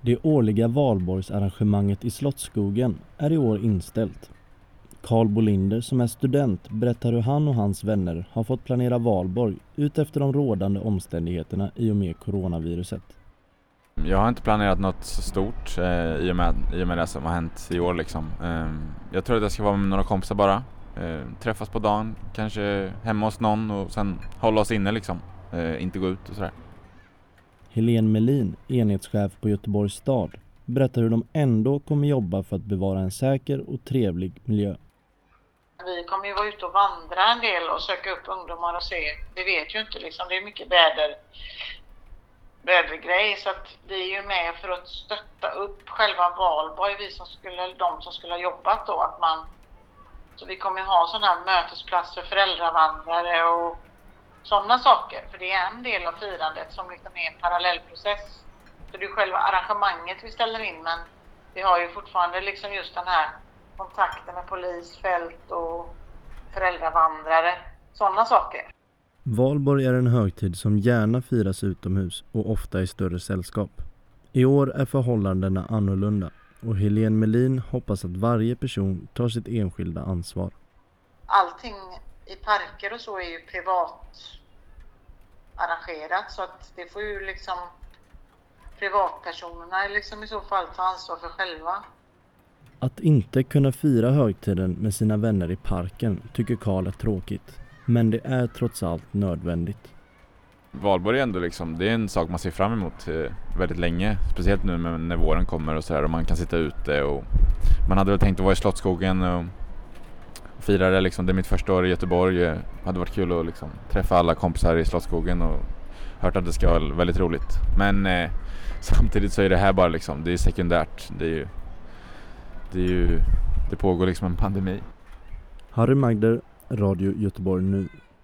Det årliga valborgsarrangemanget i Slottsskogen är i år inställt. Carl Bolinder som är student berättar hur han och hans vänner har fått planera valborg ut efter de rådande omständigheterna i och med coronaviruset. Jag har inte planerat något så stort i och med det som har hänt i år liksom. Jag tror att jag ska vara med några kompisar bara. Träffas på dagen, kanske hemma hos någon och sen hålla oss inne liksom. Inte gå ut och sådär. Helene Melin, enhetschef på Göteborgs stad, berättar hur de ändå kommer jobba för att bevara en säker och trevlig miljö. Vi kommer ju vara ute och vandra en del och söka upp ungdomar och se. Vi vet ju inte liksom, det är mycket vädergrej, så att vi är ju med för att stötta upp själva valborg, de som skulle ha jobbat då, så vi kommer ha sådana här mötesplats för föräldravandrare och sådana saker, för det är en del av firandet som liksom är en parallellprocess. Så det är själva arrangemanget vi ställer in, men vi har ju fortfarande liksom just den här kontakten med polis, fält och föräldravandrare, sådana saker. Valborg är en högtid som gärna firas utomhus och ofta i större sällskap. I år är förhållandena annorlunda och Helene Melin hoppas att varje person tar sitt enskilda ansvar. Allting i parker och så är ju privat arrangerat, så att det får ju liksom privatpersonerna liksom i så fall ta ansvar för själva. Att inte kunna fira högtiden med sina vänner i parken tycker Carl är tråkigt, men det är trots allt nödvändigt. Valborg är ändå liksom, det är en sak man ser fram emot väldigt länge, speciellt nu när våren kommer och sådär och man kan sitta ute och man hade väl tänkt att vara i Slottsskogen och fira det liksom. Det är mitt första år i Göteborg. Det hade varit kul att liksom träffa alla kompisar i Slottsskogen och hört att det ska vara väldigt roligt. Men samtidigt så är det här bara liksom, det är sekundärt. Det pågår liksom en pandemi. Harry Magder, Radio Göteborg nu.